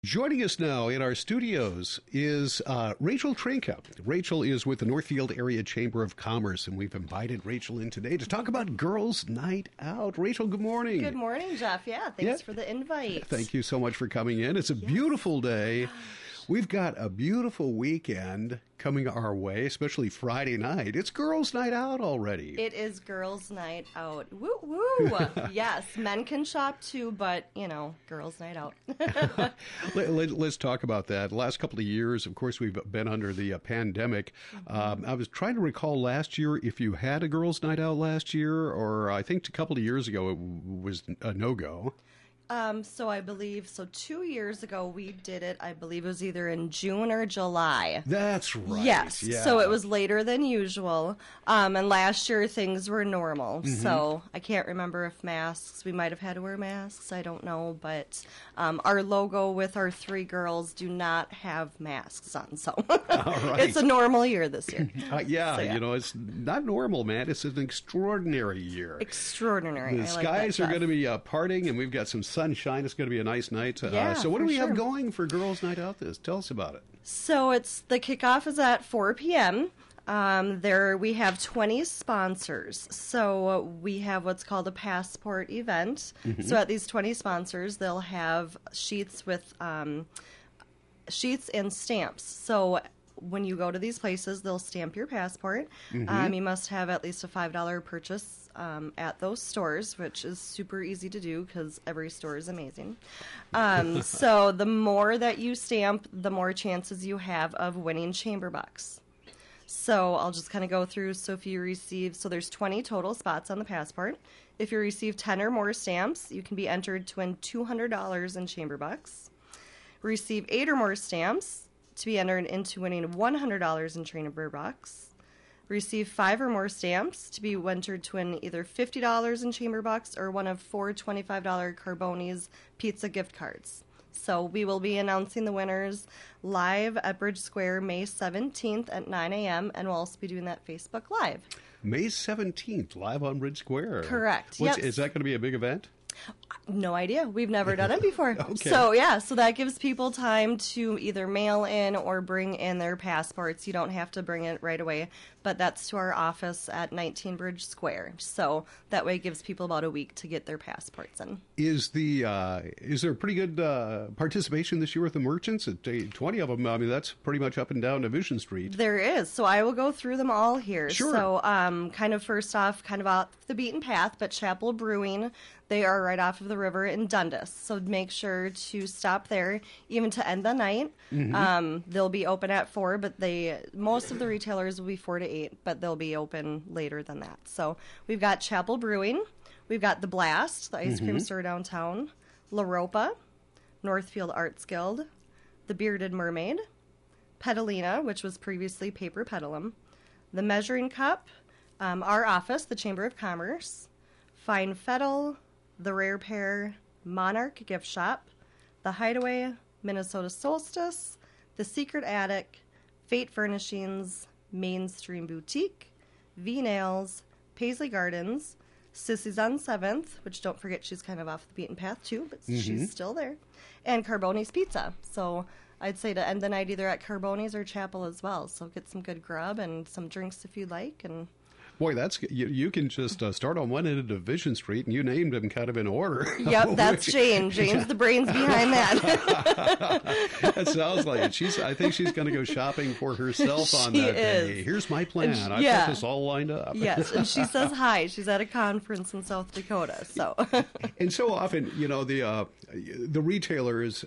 Joining us now in our studios is Rachel Trinka. Rachel is with the Northfield Area Chamber of Commerce, and we've invited Rachel in today to talk about Girls' Night Out. Rachel, good morning. Good morning, Jeff. Yeah, thanks for the invite. Thank you so much for coming in. It's a beautiful day. We've got a beautiful weekend coming our way, especially Friday night. It's Girls' Night Out already. It is Girls' Night Out. Woo woo! Yes, men can shop too, but, Girls' Night Out. Let's talk about that. The last couple of years, of course, we've been under the pandemic. I was trying to recall last year if you had a Girls' Night Out last year, or I think a couple of years ago it was a no-go. I believe 2 years ago we did it. I believe it was either in June or July. That's right. Yes. Yeah. So it was later than usual. And last year things were normal. Mm-hmm. So I can't remember if we might have had to wear masks. I don't know. But our logo with our three girls do not have masks on. So it's a normal year this year. It's not normal, man. It's an extraordinary year. Extraordinary. The skies are going to be parting, and we've got some sunshine. It's going to be a nice night. So what do we have going for Girls' Night Out this? Tell us about it. So the kickoff is at 4 p.m. There we have 20 sponsors. So we have what's called a passport event. Mm-hmm. So at these 20 sponsors, they'll have sheets with sheets and stamps. So when you go to these places, they'll stamp your passport. Mm-hmm. You must have at least a $5 purchase at those stores, which is super easy to do because every store is amazing. So the more that you stamp, the more chances you have of winning chamber bucks. So I'll just kind of go through. So if you receive, there's 20 total spots on the passport. If you receive 10 or more stamps, you can be entered to win $200 in chamber bucks. Receive 8 or more stamps to be entered into winning $100 in chamber bucks. Receive 5 or more stamps to be entered to win either $50 in chamber bucks or one of 4 $25 Carboni's pizza gift cards. So we will be announcing the winners live at Bridge Square May 17th at 9 a.m. and we'll also be doing that Facebook Live. May 17th, live on Bridge Square. Correct. Is that going to be a big event? No idea. We've never done it before. Okay. So that gives people time to either mail in or bring in their passports. You don't have to bring it right away, but that's to our office at 19 Bridge Square. So that way it gives people about a week to get their passports in. Is there pretty good participation this year with the merchants? 20 of them, I mean, that's pretty much up and down Division Street. There is. So I will go through them all here. Sure. So kind of first off, kind of off the beaten path, but Chapel Brewing, they are right off of the river in Dundas. So make sure to stop there, even to end the night. Mm-hmm. They'll be open at 4, but most of the retailers will be 4 to 8, but they'll be open later than that. So we've got Chapel Brewing. We've got The Blast, the ice cream store downtown. La Ropa, Northfield Arts Guild, The Bearded Mermaid, Petalina, which was previously Paper Petalum, The Measuring Cup, our office, the Chamber of Commerce, Fine Fettle, The Rare Pair, Monarch Gift Shop, The Hideaway, Minnesota Solstice, The Secret Attic, Fate Furnishings, Mainstream Boutique, V-Nails, Paisley Gardens, Sissy's on 7th, which don't forget she's kind of off the beaten path too, but she's still there, and Carboni's Pizza. So I'd say to end the night either at Carboni's or Chapel as well. So get some good grub and some drinks if you like, and boy, you can just start on one end of Division Street, and you named them kind of in order. Yep, that's Jane. Jane's the brains behind that. That sounds like it. I think she's going to go shopping for herself on that day. Here's my plan. I've got this all lined up. Yes, and she says hi. She's at a conference in South Dakota. So, and so often, the retailers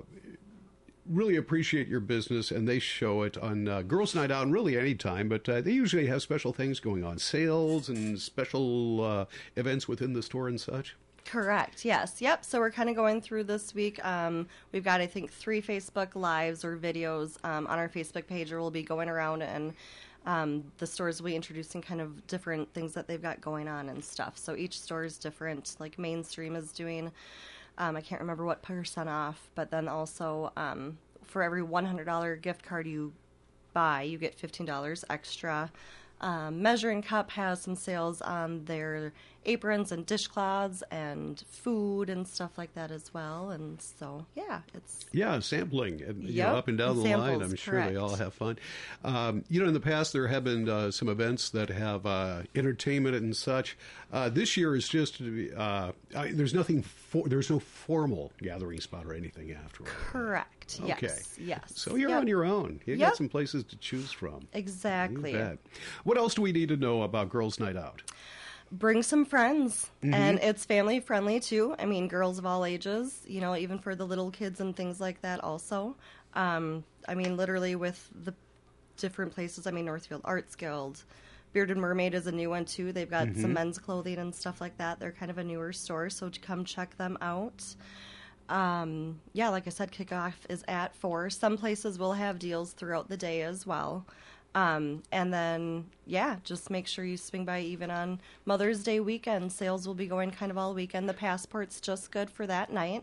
really appreciate your business, and they show it on Girls' Night Out and really any time, but they usually have special things going on, sales and special events within the store and such. Correct, yes. Yep, so we're kind of going through this week. We've got, I think, 3 Facebook Lives or videos on our Facebook page where we'll be going around and the stores will be introducing kind of different things that they've got going on and stuff. So each store is different. Like Mainstream is doing I can't remember what % off, but then also for every $100 gift card you buy, you get $15 extra. Measuring Cup has some sales on their aprons and dishcloths and food and stuff like that as well. And so, yeah, it's... Yeah, sampling and, Yep, up and down the samples, line. I'm sure they correct. all have fun. In the past, there have been some events that have entertainment and such. This year is just, there's no formal gathering spot or anything after all. Correct. Okay. Yes. So you're Yep. on your own. You Yep. got some places to choose from. Exactly. You bet. What else do we need to know about Girls' Night Out? Bring some friends, Mm-hmm. and it's family friendly too. I mean, girls of all ages, even for the little kids and things like that also. Literally with the different places, Northfield Arts Guild, Bearded Mermaid is a new one too. They've got Mm-hmm. some men's clothing and stuff like that. They're kind of a newer store, so come check them out. Like I said, kickoff is at 4. Some places will have deals throughout the day as well. And then, just make sure you swing by even on Mother's Day weekend. Sales will be going kind of all weekend. The passport's just good for that night.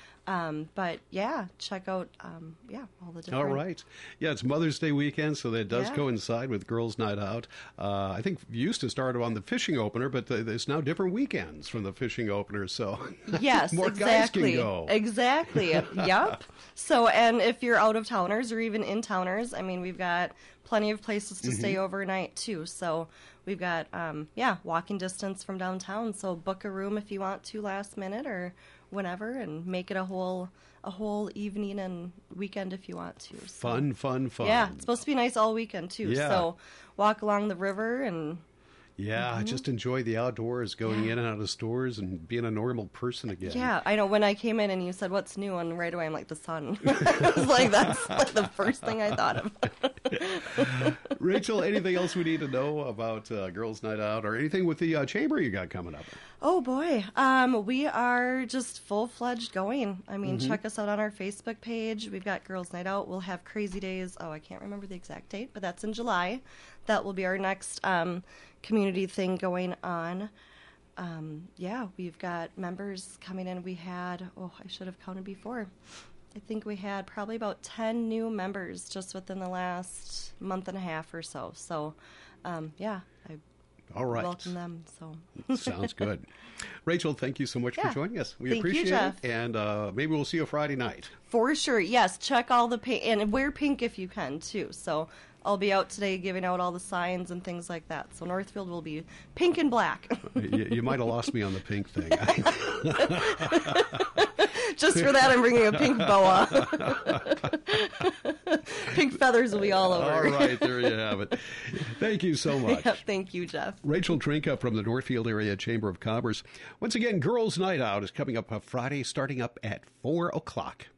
Check out, all the different... All right. Yeah, it's Mother's Day weekend, so that does Yeah. coincide with Girls' Night Out. I think we used to start on the fishing opener, but there's now different weekends from the fishing opener, so Yes, more exactly. guys can go. Exactly. Yep. So, and if you're out of towners or even in towners, we've got plenty of places to stay overnight too. So we've got, walking distance from downtown. So book a room if you want to last minute or whenever, and make it a whole evening and weekend if you want to. So, Fun. yeah, it's supposed to be nice all weekend too. Yeah. So walk along the river and... Yeah, just enjoy the outdoors, going in and out of stores and being a normal person again. Yeah, I know. When I came in and you said, what's new? And right away I'm like, the sun. I was like, that's like the first thing I thought of. Rachel, anything else we need to know about Girls' Night Out or anything with the chamber you got coming up? Oh, boy. We are just full-fledged going. Check us out on our Facebook page. We've got Girls' Night Out. We'll have Crazy Days. Oh, I can't remember the exact date, but that's in July. That will be our next community thing going on. We've got members coming in. We had, I should have counted before. I think we had probably about 10 new members just within the last month and a half or so. So, I All right. welcome them. So Sounds good. Rachel, thank you so much for joining us. We Thank you, appreciate Jeff. it. And maybe we'll see you Friday night. For sure, yes. Check all the pink, and wear pink if you can, too. So I'll be out today giving out all the signs and things like that. So Northfield will be pink and black. You might have lost me on the pink thing. Just for that, I'm bringing a pink boa. Pink feathers will be all over. All right, there you have it. Thank you so much. Yep, thank you, Jeff. Rachel Trinka from the Northfield Area Chamber of Commerce. Once again, Girls' Night Out is coming up Friday, starting up at 4 o'clock.